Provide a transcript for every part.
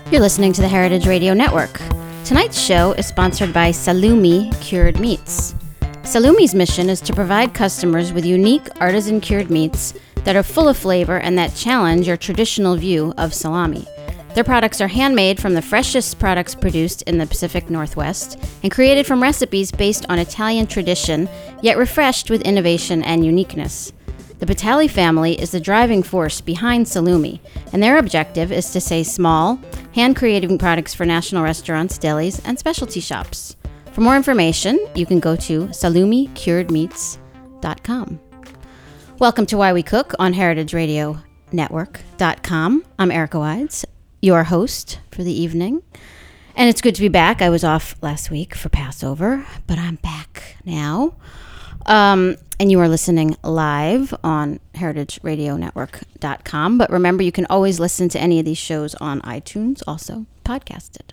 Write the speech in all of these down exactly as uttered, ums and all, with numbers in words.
You're listening to the Heritage Radio Network. Tonight's show is sponsored by Salumi Cured Meats. Salumi's mission is to provide customers with unique artisan cured meats that are full of flavor and that challenge your traditional view of salami. Their products are handmade from the freshest products produced in the Pacific Northwest and created from recipes based on Italian tradition, yet refreshed with innovation and uniqueness. The Batali family is the driving force behind Salumi, and their objective is to say small, hand-creating products for national restaurants, delis, and specialty shops. For more information, you can go to salumi cured meats dot com. Welcome to Why We Cook on heritage radio network dot com. I'm Erica Wides, your host for the evening, and it's good to be back. I was off last week for Passover, but I'm back now. Um, and you are listening live on heritage radio network dot com. But remember, you can always listen to any of these shows on iTunes, also podcasted.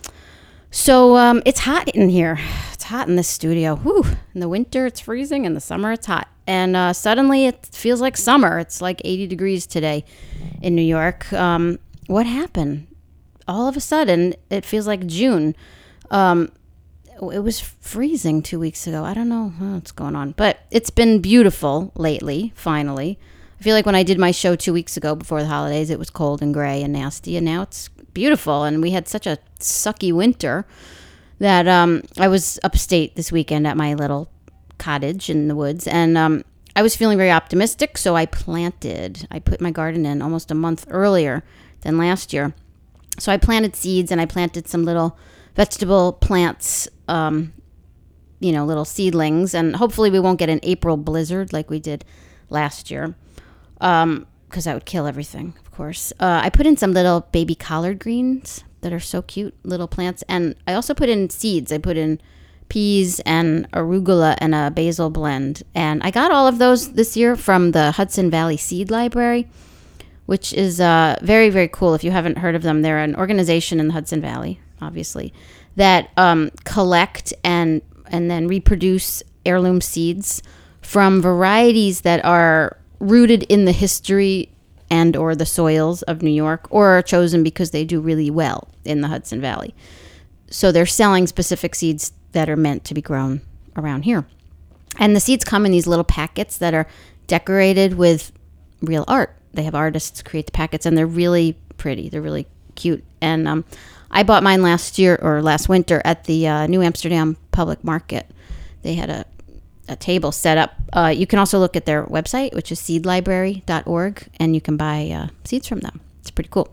So um, it's hot in here. It's hot in this studio. Whew. In the winter, it's freezing. In the summer, it's hot. And uh, suddenly, it feels like summer. It's like eighty degrees today in New York. Um, what happened? All of a sudden, it feels like June. Um It was freezing two weeks ago. I don't know what's going on, but it's been beautiful lately, finally. I feel like when I did my show two weeks ago before the holidays, it was cold and gray and nasty, and now it's beautiful. And we had such a sucky winter that um, I was upstate this weekend at my little cottage in the woods, and um, I was feeling very optimistic, so I planted. I put my garden in almost a month earlier than last year. So I planted seeds, and I planted some little vegetable plants, um, you know, little seedlings, and hopefully we won't get an April blizzard like we did last year, um, because that would kill everything, of course. Uh, I put in some little baby collard greens that are so cute, little plants, and I also put in seeds. I put in peas and arugula and a basil blend, and I got all of those this year from the Hudson Valley Seed Library, which is uh, very, very cool. If you haven't heard of them, they're an organization in the Hudson Valley, obviously, that um, collect and and then reproduce heirloom seeds from varieties that are rooted in the history and or the soils of New York, or are chosen because they do really well in the Hudson Valley. So they're selling specific seeds that are meant to be grown around here. And the seeds come in these little packets that are decorated with real art. They have artists create the packets, and they're really pretty. They're really cute. And um, I bought mine last year or last winter at the uh, New Amsterdam Public Market. They had a, a table set up. Uh, you can also look at their website, which is seed library dot org, and you can buy uh, seeds from them. It's pretty cool.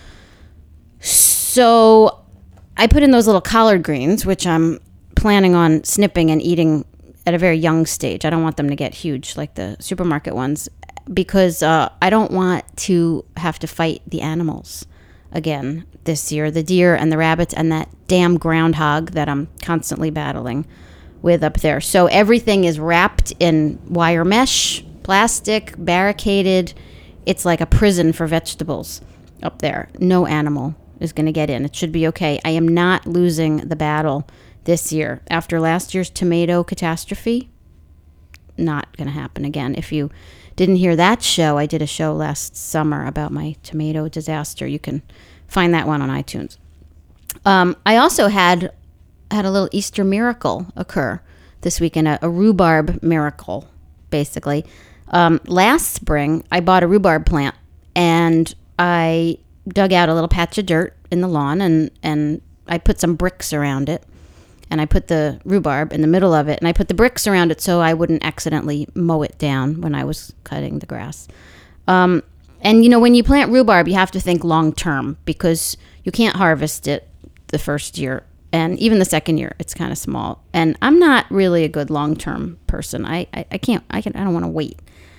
So I put in those little collard greens, which I'm planning on snipping and eating at a very young stage. I don't want them to get huge like the supermarket ones, because uh, I don't want to have to fight the animals again this year, the deer and the rabbits and that damn groundhog that I'm constantly battling with up there. So everything is wrapped in wire mesh, plastic, barricaded. It's like a prison for vegetables up there. No animal is going to get in. It should be okay. I am not losing the battle this year. After last year's tomato catastrophe, not going to happen again. If you didn't hear that show, I did a show last summer about my tomato disaster. You can find that one on iTunes. Um, I also had had a little Easter miracle occur this weekend, a, a rhubarb miracle, basically. Um, last spring, I bought a rhubarb plant, and I dug out a little patch of dirt in the lawn, and, and I put some bricks around it. And I put the rhubarb in the middle of it, and I put the bricks around it so I wouldn't accidentally mow it down when I was cutting the grass. Um, and, you know, when you plant rhubarb, you have to think long-term, because you can't harvest it the first year. And even the second year, it's kind of small. And I'm not really a good long-term person. I, I, I can't, I can, I don't want to wait.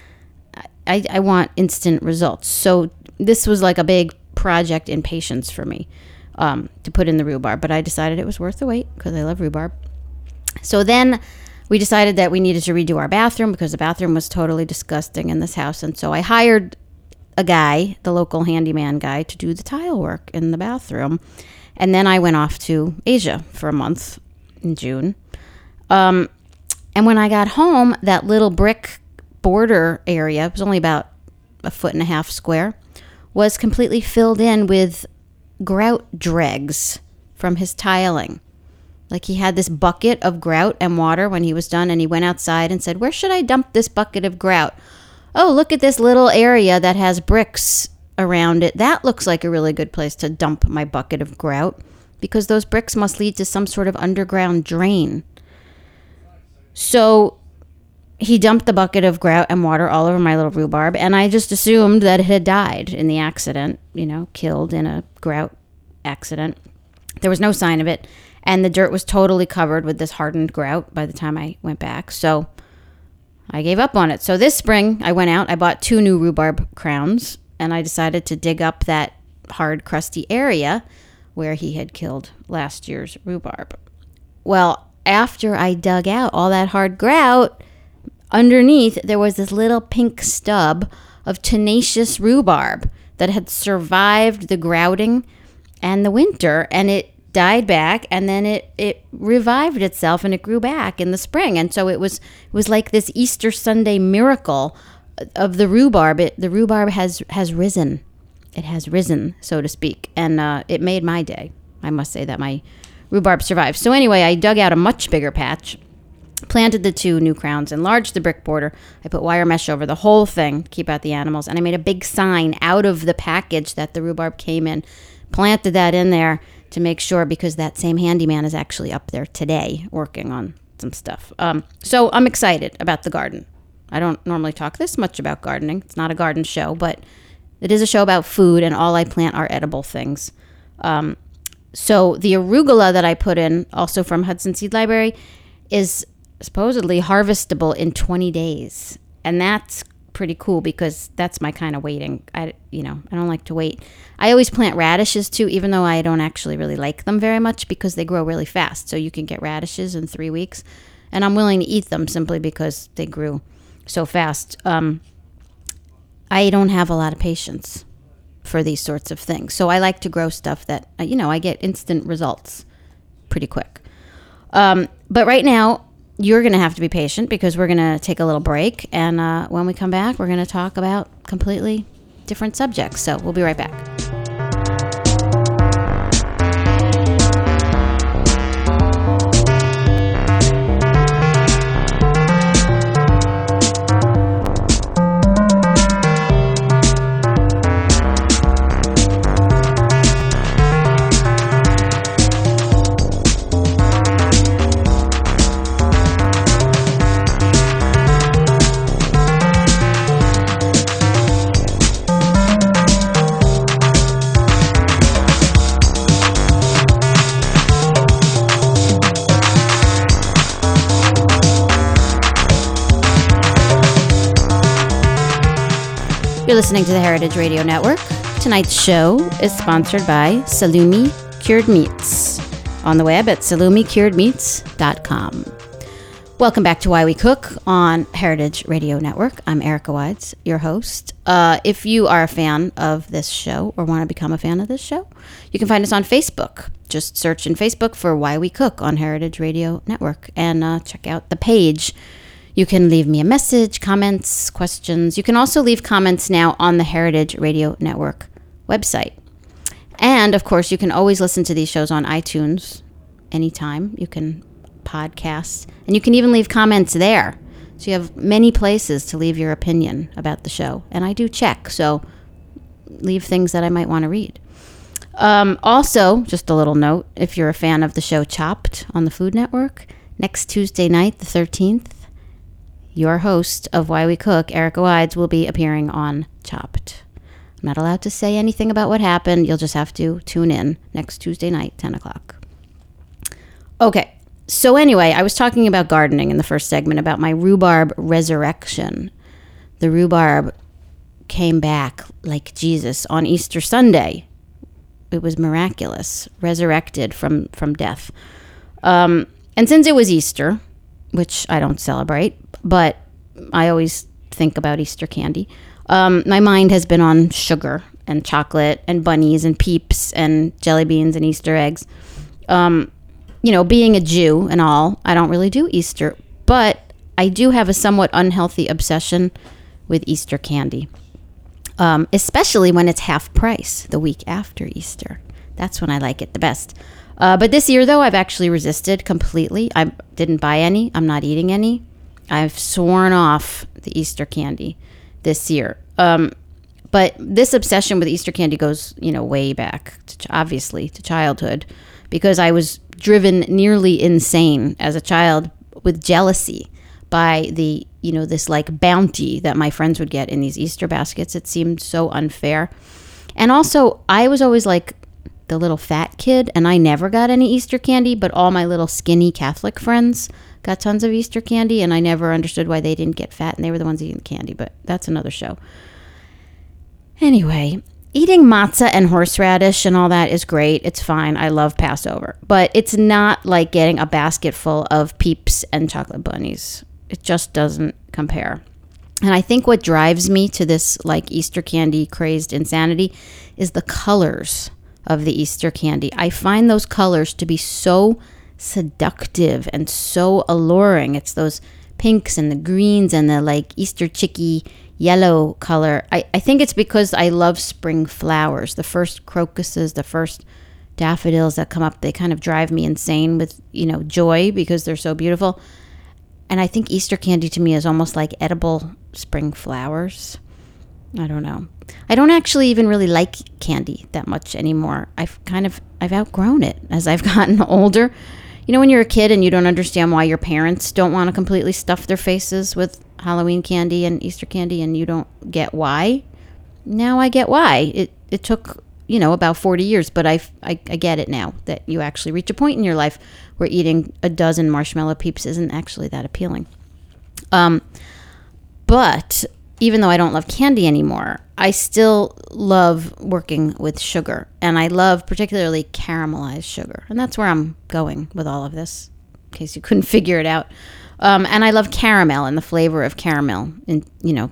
I, I want instant results. So this was like a big project in patience for me. Um, to put in the rhubarb, but I decided it was worth the wait because I love rhubarb. So then we decided that we needed to redo our bathroom because the bathroom was totally disgusting in this house. And so I hired a guy, the local handyman guy, to do the tile work in the bathroom. And then I went off to Asia for a month in June. Um, and when I got home, that little brick border area, it was only about a foot and a half square, was completely filled in with grout dregs from his tiling. Like he had this bucket of grout and water when he was done, and he went outside and said, where should I dump this bucket of grout? Oh, look at this little area that has bricks around it. That looks like a really good place to dump my bucket of grout, because those bricks must lead to some sort of underground drain. So he dumped the bucket of grout and water all over my little rhubarb, and I just assumed that it had died in the accident, you know, killed in a grout accident. There was no sign of it, and the dirt was totally covered with this hardened grout by the time I went back. So I gave up on it. So this spring, I went out, I bought two new rhubarb crowns, and I decided to dig up that hard, crusty area where he had killed last year's rhubarb. Well, after I dug out all that hard grout, underneath there was this little pink stub of tenacious rhubarb that had survived the grouting and the winter, and it died back, and then it, it revived itself, and it grew back in the spring. And so it was it was like this Easter Sunday miracle of the rhubarb. It, the rhubarb has, has risen. It has risen, so to speak, and uh, it made my day. I must say that my rhubarb survived. So anyway, I dug out a much bigger patch, planted the two new crowns, enlarged the brick border. I put wire mesh over the whole thing to keep out the animals, and I made a big sign out of the package that the rhubarb came in, planted that in there to make sure, because that same handyman is actually up there today working on some stuff. Um, so I'm excited about the garden. I don't normally talk this much about gardening. It's not a garden show, but it is a show about food, and all I plant are edible things. Um, so the arugula that I put in, also from Hudson Seed Library, is supposedly harvestable in twenty days. And that's pretty cool, because that's my kind of waiting. I, you know, I don't like to wait. I always plant radishes too, even though I don't actually really like them very much, because they grow really fast. So you can get radishes in three weeks. And I'm willing to eat them simply because they grew so fast. Um, I don't have a lot of patience for these sorts of things. So I like to grow stuff that, you know, I get instant results pretty quick. Um, but right now, you're going to have to be patient, because we're going to take a little break. And uh, when we come back, we're going to talk about completely different subjects. So we'll be right back. You're listening to the Heritage Radio Network. Tonight's show is sponsored by Salumi Cured Meats, on the web at salumi cured meats dot com. Welcome back to Why We Cook on Heritage Radio Network. I'm Erica Wides, your host. Uh, if you are a fan of this show or want to become a fan of this show, you can find us on Facebook. Just search in Facebook for Why We Cook on Heritage Radio Network, and uh, check out the page. You can leave me a message, comments, questions. You can also leave comments now on the Heritage Radio Network website. And, of course, you can always listen to these shows on iTunes anytime. You can podcast, and you can even leave comments there. So you have many places to leave your opinion about the show. And I do check, so leave things that I might want to read. Um, also, just a little note, if you're a fan of the show Chopped on the Food Network, next Tuesday night, the thirteenth, your host of Why We Cook, Erica Wides, will be appearing on Chopped. I'm not allowed to say anything about what happened. You'll just have to tune in next Tuesday night, ten o'clock. Okay, so anyway, I was talking about gardening in the first segment, about my rhubarb resurrection. The rhubarb came back like Jesus on Easter Sunday. It was miraculous, resurrected from, from death. Um, and since it was Easter, which I don't celebrate, but I always think about Easter candy, um, my mind has been on sugar and chocolate and bunnies and Peeps and jelly beans and Easter eggs. Um, you know, being a Jew and all, I don't really do Easter, but I do have a somewhat unhealthy obsession with Easter candy, um, especially when it's half price the week after Easter. That's when I like it the best. Uh, but this year, though, I've actually resisted completely. I didn't buy any. I'm not eating any. I've sworn off the Easter candy this year. Um, but this obsession with Easter candy goes, you know, way back, to, obviously, to childhood, because I was driven nearly insane as a child with jealousy by the, you know, this like bounty that my friends would get in these Easter baskets. It seemed so unfair. And also, I was always like the little fat kid, and I never got any Easter candy, but all my little skinny Catholic friends got tons of Easter candy, and I never understood why they didn't get fat, and they were the ones eating the candy, but that's another show. Anyway, eating matzah and horseradish and all that is great. It's fine. I love Passover, but it's not like getting a basket full of Peeps and chocolate bunnies. It just doesn't compare. And I think what drives me to this like Easter candy crazed insanity is the colors of the Easter candy. I find those colors to be so seductive and so alluring. It's those pinks and the greens and the like Easter chicky yellow color. I, I think it's because I love spring flowers. The first crocuses, the first daffodils that come up, they kind of drive me insane with, you know, joy because they're so beautiful. And I think Easter candy to me is almost like edible spring flowers. I don't know. I don't actually even really like candy that much anymore. I've kind of, I've outgrown it as I've gotten older. You know, when you're a kid and you don't understand why your parents don't want to completely stuff their faces with Halloween candy and Easter candy, and you don't get why. Now I get why. It it took, you know, about forty years, but I, I, I get it now that you actually reach a point in your life where eating a dozen marshmallow Peeps isn't actually that appealing. Um, but even though I don't love candy anymore, I still love working with sugar, and I love particularly caramelized sugar. And that's where I'm going with all of this, in case you couldn't figure it out. Um, and I love caramel and the flavor of caramel and, you know,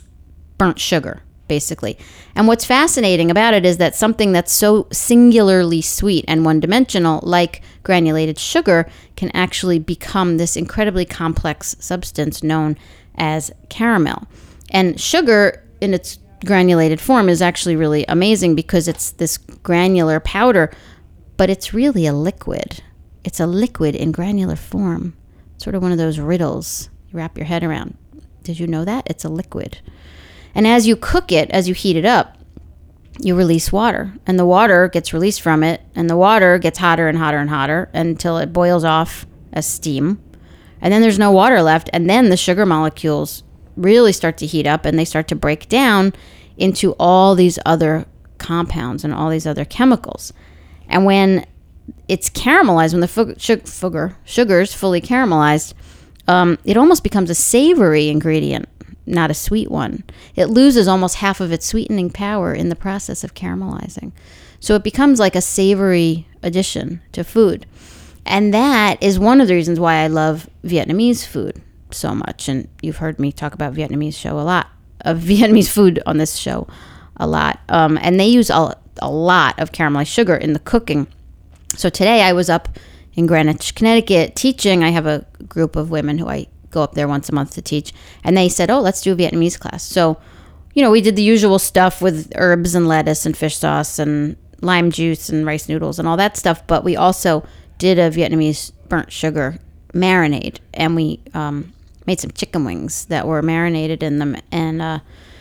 burnt sugar, basically. And what's fascinating about it is that something that's so singularly sweet and one-dimensional, like granulated sugar, can actually become this incredibly complex substance known as caramel. And sugar in its granulated form is actually really amazing because it's this granular powder, but it's really a liquid. It's a liquid in granular form. Sort of one of those riddles you wrap your head around. Did you know that? It's a liquid. And as you cook it, as you heat it up, you release water. And the water gets released from it, and the water gets hotter and hotter and hotter until it boils off as steam. And then there's no water left, and then the sugar molecules really start to heat up, and they start to break down into all these other compounds and all these other chemicals. And when it's caramelized, when the fug- sugar, sugar sugar's fully caramelized, um, it almost becomes a savory ingredient, not a sweet one. It loses almost half of its sweetening power in the process of caramelizing. So it becomes like a savory addition to food. And that is one of the reasons why I love Vietnamese food so much. And you've heard me talk about Vietnamese show a lot, of Vietnamese food on this show a lot. Um, and they use a, a lot of caramelized sugar in the cooking. So today I was up in Greenwich, Connecticut teaching. I have a group of women who I go up there once a month to teach. And they said, oh, let's do a Vietnamese class. So, you know, we did the usual stuff with herbs and lettuce and fish sauce and lime juice and rice noodles and all that stuff. But we also did a Vietnamese burnt sugar marinade. And we um, made some chicken wings that were marinated in them. And uh,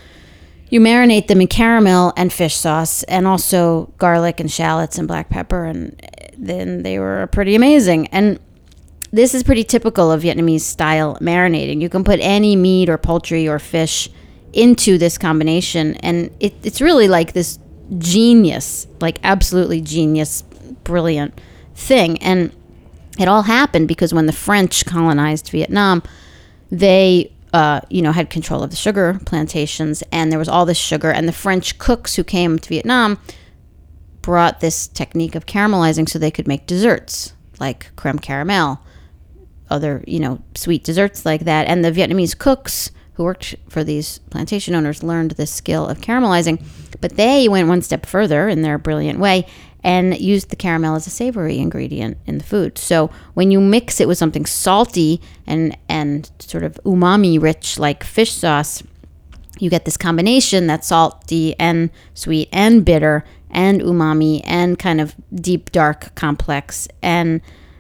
you marinate them in caramel and fish sauce and also garlic and shallots and black pepper. And then they were pretty amazing. And this is pretty typical of Vietnamese style marinating. You can put any meat or poultry or fish into this combination. And it, it's really like this genius, like absolutely genius, brilliant thing. And it all happened because when the French colonized Vietnam, they, uh, you know, had control of the sugar plantations, and there was all this sugar. And the French cooks who came to Vietnam brought this technique of caramelizing so they could make desserts like creme caramel, other, you know, sweet desserts like that. And the Vietnamese cooks who worked for these plantation owners learned this skill of caramelizing, but they went one step further in their brilliant way and used the caramel as a savory ingredient in the food. So when you mix it with something salty and and sort of umami rich like fish sauce, you get this combination that's salty and sweet and bitter and umami and kind of deep, dark, complex. And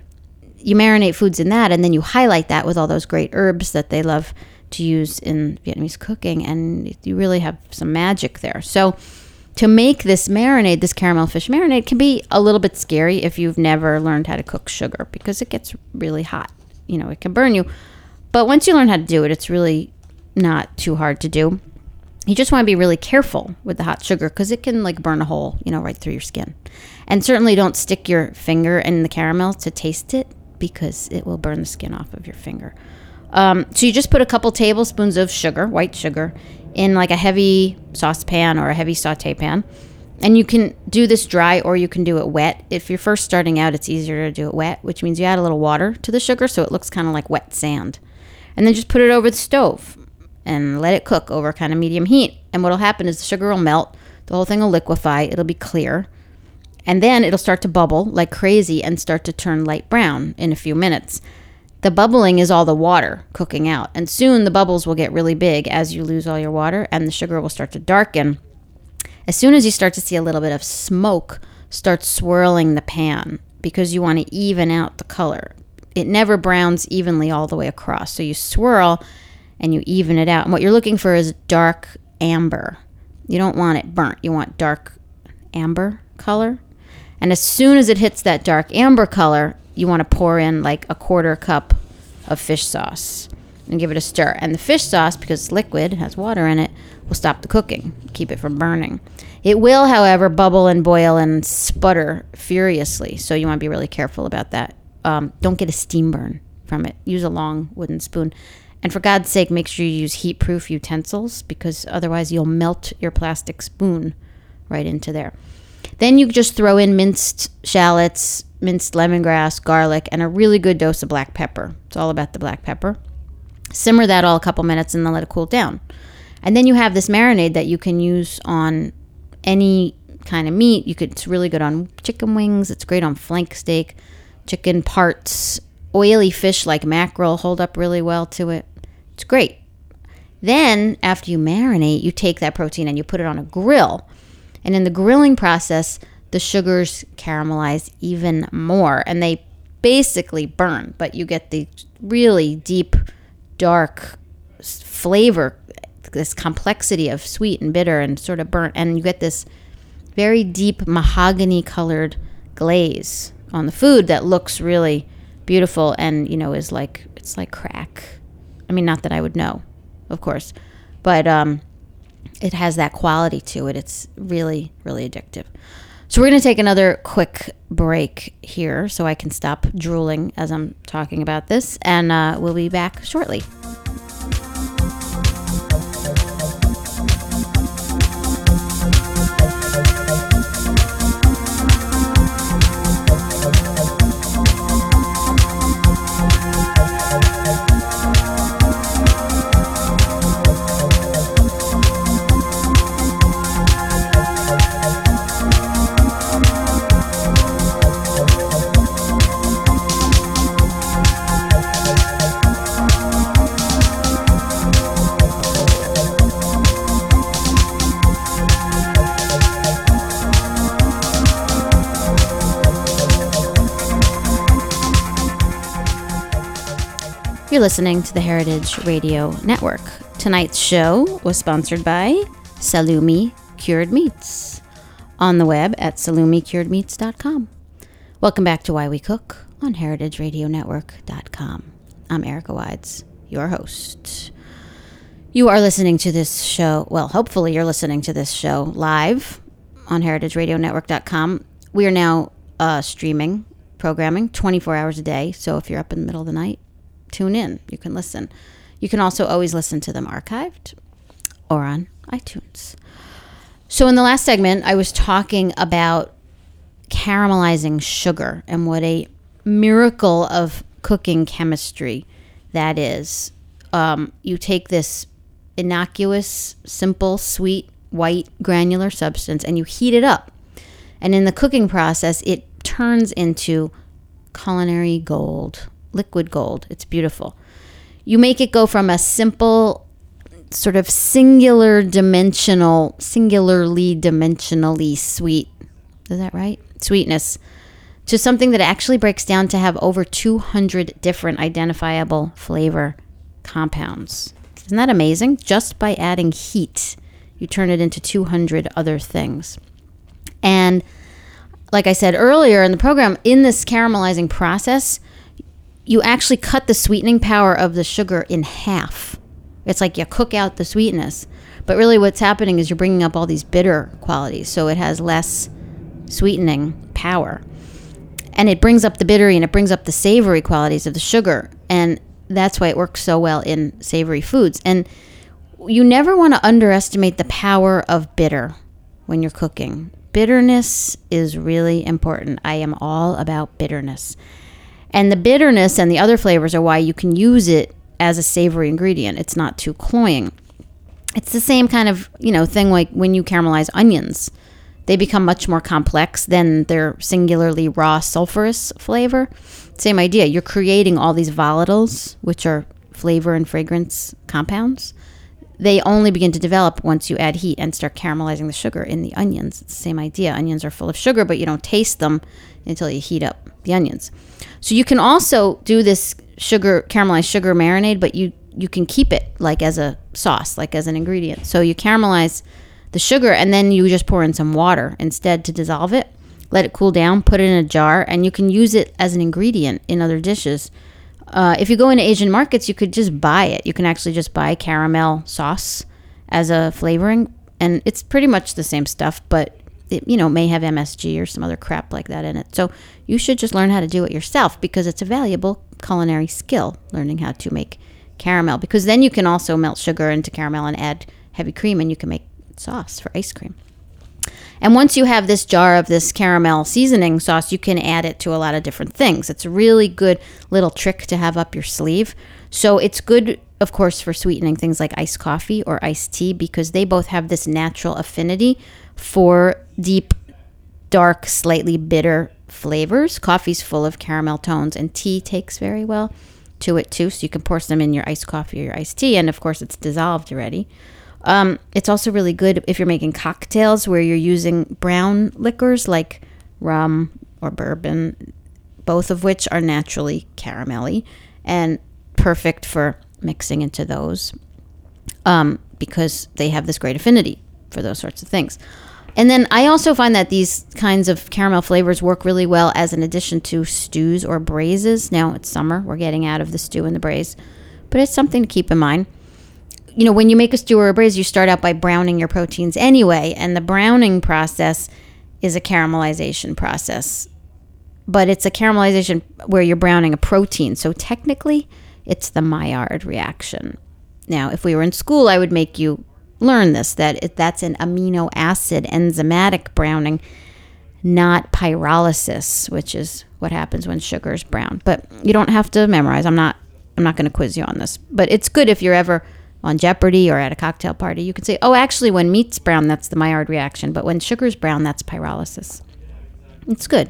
you marinate foods in that, and then you highlight that with all those great herbs that they love to use in Vietnamese cooking, and you really have some magic there. So to make this marinade, this caramel fish marinade, can be a little bit scary if you've never learned how to cook sugar, because it gets really hot. You know, it can burn you. But once you learn how to do it, it's really not too hard to do. You just want to be really careful with the hot sugar, because it can like burn a hole, you know, right through your skin. And certainly don't stick your finger in the caramel to taste it, because it will burn the skin off of your finger. Um, so you just put a couple tablespoons of sugar, white sugar, in like a heavy saucepan or a heavy saute pan. And you can do this dry or you can do it wet. If you're first starting out, it's easier to do it wet, which means you add a little water to the sugar so it looks kind of like wet sand. And then just put it over the stove and let it cook over kind of medium heat. And what'll happen is the sugar will melt, the whole thing will liquefy, it'll be clear. And then it'll start to bubble like crazy and start to turn light brown in a few minutes. The bubbling is all the water cooking out. And soon the bubbles will get really big as you lose all your water, and the sugar will start to darken. As soon as you start to see a little bit of smoke, start swirling the pan, because you want to even out the color. It never browns evenly all the way across. So you swirl and you even it out. And what you're looking for is dark amber. You don't want it burnt. You want dark amber color. And as soon as it hits that dark amber color, you want to pour in like a quarter cup of fish sauce and give it a stir. And the fish sauce, because it's liquid, has water in it, will stop the cooking, keep it from burning. It will, however, bubble and boil and sputter furiously. So you want to be really careful about that. Um, don't get a steam burn from it. Use a long wooden spoon. And for God's sake, make sure you use heat-proof utensils, because otherwise you'll melt your plastic spoon right into there. Then you just throw in minced shallots, minced lemongrass, garlic, and a really good dose of black pepper. It's all about the black pepper. Simmer that all a couple minutes and then let it cool down. And then you have this marinade that you can use on any kind of meat. You could, it's really good on chicken wings. It's great on flank steak, chicken parts, oily fish like mackerel hold up really well to it. It's great. Then after you marinate, you take that protein and you put it on a grill. And in the grilling process, the sugars caramelize even more, and they basically burn, but you get the really deep, dark flavor, this complexity of sweet and bitter and sort of burnt, and you get this very deep mahogany-colored glaze on the food that looks really beautiful and, you know, is like, it's like crack. I mean, not that I would know, of course, but um, it has that quality to it. It's really, really addictive. So we're going to take another quick break here so I can stop drooling as I'm talking about this, and uh, we'll be back shortly. You're listening to the Heritage Radio Network. Tonight's show was sponsored by Salumi Cured Meats on the web at salumi cured meats dot com. Welcome back to Why We Cook on heritage radio network dot com. I'm Erica Wides, your host. You are listening to this show, well, hopefully you're listening to this show live on heritage radio network dot com. We are now uh, streaming programming twenty-four hours a day, so if you're up in the middle of the night, tune in. You can listen. You can also always listen to them archived or on iTunes. So in the last segment, I was talking about caramelizing sugar and what a miracle of cooking chemistry that is. Um, you take this innocuous, simple, sweet, white, granular substance and you heat it up. And in the cooking process, it turns into culinary gold. Liquid gold. It's beautiful. You make it go from a simple sort of singular dimensional, singularly dimensionally sweet, is that right? Sweetness, to something that actually breaks down to have over two hundred different identifiable flavor compounds. Isn't that amazing? Just by adding heat, you turn it into two hundred other things. And like I said earlier in the program, in this caramelizing process, you actually cut the sweetening power of the sugar in half. It's like you cook out the sweetness. But really what's happening is you're bringing up all these bitter qualities, so it has less sweetening power. And it brings up the bittery and it brings up the savory qualities of the sugar. And that's why it works so well in savory foods. And you never want to underestimate the power of bitter when you're cooking. Bitterness is really important. I am all about bitterness. And the bitterness and the other flavors are why you can use it as a savory ingredient. It's not too cloying. It's the same kind of, you know, thing like when you caramelize onions. They become much more complex than their singularly raw sulfurous flavor. Same idea. You're creating all these volatiles, which are flavor and fragrance compounds. They only begin to develop once you add heat and start caramelizing the sugar in the onions. It's the same idea. Onions are full of sugar, but you don't taste them until you heat up the onions. So you can also do this sugar, caramelized sugar marinade, but you, you can keep it like as a sauce, like as an ingredient. So you caramelize the sugar and then you just pour in some water instead to dissolve it. Let it cool down, put it in a jar, and you can use it as an ingredient in other dishes. Uh, if you go into Asian markets, you could just buy it. You can actually just buy caramel sauce as a flavoring, and it's pretty much the same stuff, but it, you know, may have M S G or some other crap like that in it. So you should just learn how to do it yourself because it's a valuable culinary skill, learning how to make caramel, because then you can also melt sugar into caramel and add heavy cream, and you can make sauce for ice cream. And once you have this jar of this caramel seasoning sauce, you can add it to a lot of different things. It's a really good little trick to have up your sleeve. So it's good, of course, for sweetening things like iced coffee or iced tea because they both have this natural affinity for deep, dark, slightly bitter flavors. Coffee's full of caramel tones, and tea takes very well to it too. So you can pour some in your iced coffee or your iced tea, and of course it's dissolved already. Um, it's also really good if you're making cocktails where you're using brown liquors like rum or bourbon, both of which are naturally caramelly and perfect for mixing into those um, because they have this great affinity for those sorts of things. And then I also find that these kinds of caramel flavors work really well as an addition to stews or braises. Now it's summer, we're getting out of the stew and the braise, but it's something to keep in mind. You know, when you make a stew or a braise, you start out by browning your proteins anyway, and the browning process is a caramelization process. But it's a caramelization where you're browning a protein, so technically it's the Maillard reaction. Now, if we were in school, I would make you learn this, that it, that's an amino acid enzymatic browning, not pyrolysis, which is what happens when sugar is browned. But you don't have to memorize. I'm not I'm not going to quiz you on this. But it's good if you're ever on Jeopardy or at a cocktail party, you can say, oh, actually, when meat's brown, that's the Maillard reaction. But when sugar's brown, that's pyrolysis. It's good.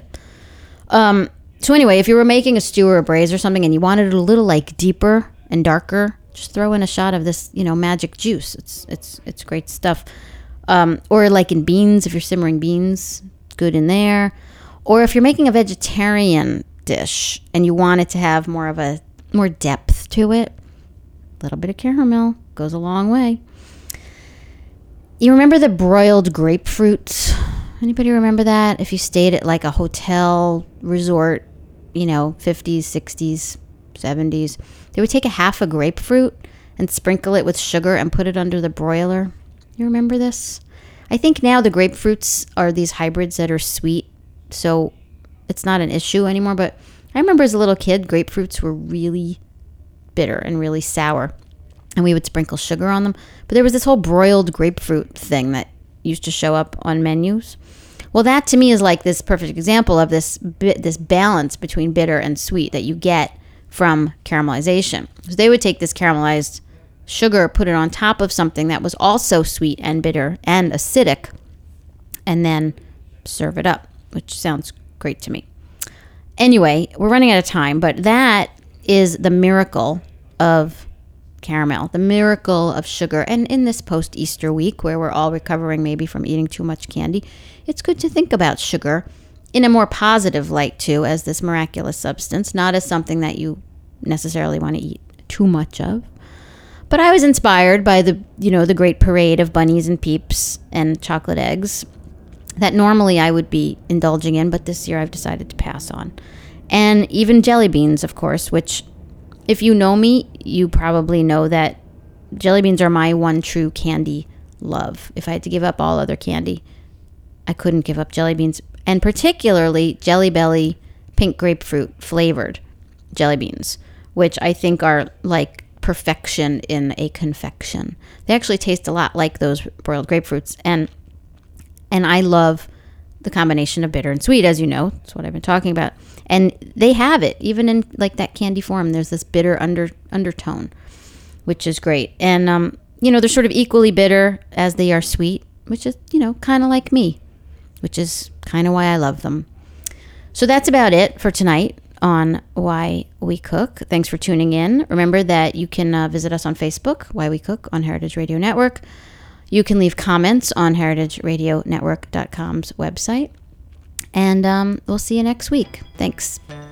Um, so anyway, if you were making a stew or a braise or something and you wanted it a little like deeper and darker, just throw in a shot of this, you know, magic juice. It's it's it's great stuff. Um, or like in beans, if you're simmering beans, good in there. Or if you're making a vegetarian dish and you want it to have more of a more depth to it, a little bit of caramel goes a long way. You remember the broiled grapefruit? Anybody remember that? If you stayed at like a hotel resort, you know, fifties, sixties, seventies, they would take a half a grapefruit and sprinkle it with sugar and put it under the broiler. You remember this? I think now the grapefruits are these hybrids that are sweet, so it's not an issue anymore. But I remember as a little kid, grapefruits were really bitter and really sour, and we would sprinkle sugar on them. But there was this whole broiled grapefruit thing that used to show up on menus. Well, that to me is like this perfect example of this this balance between bitter and sweet that you get from caramelization. So they would take this caramelized sugar, put it on top of something that was also sweet and bitter and acidic, and then serve it up, which sounds great to me. Anyway, we're running out of time, but that is the miracle of caramel, the miracle of sugar. And in this post-Easter week where we're all recovering maybe from eating too much candy, it's good to think about sugar in a more positive light too, as this miraculous substance, not as something that you necessarily want to eat too much of. But I was inspired by the, you know, the great parade of bunnies and peeps and chocolate eggs that normally I would be indulging in, but this year I've decided to pass on. And even jelly beans, of course, which if you know me, you probably know that jelly beans are my one true candy love. If I had to give up all other candy, I couldn't give up jelly beans, and particularly Jelly Belly pink grapefruit flavored jelly beans, which I think are like perfection in a confection. They actually taste a lot like those broiled grapefruits, and and I love the combination of bitter and sweet, as you know. That's what I've been talking about. And they have it, even in like that candy form. There's this bitter under undertone, which is great. And, um, you know, they're sort of equally bitter as they are sweet, which is, you know, kind of like me, which is kind of why I love them. So that's about it for tonight on Why We Cook. Thanks for tuning in. Remember that you can uh, visit us on Facebook, Why We Cook, on Heritage Radio Network. You can leave comments on heritage radio network dot com's website. And um, we'll see you next week. Thanks.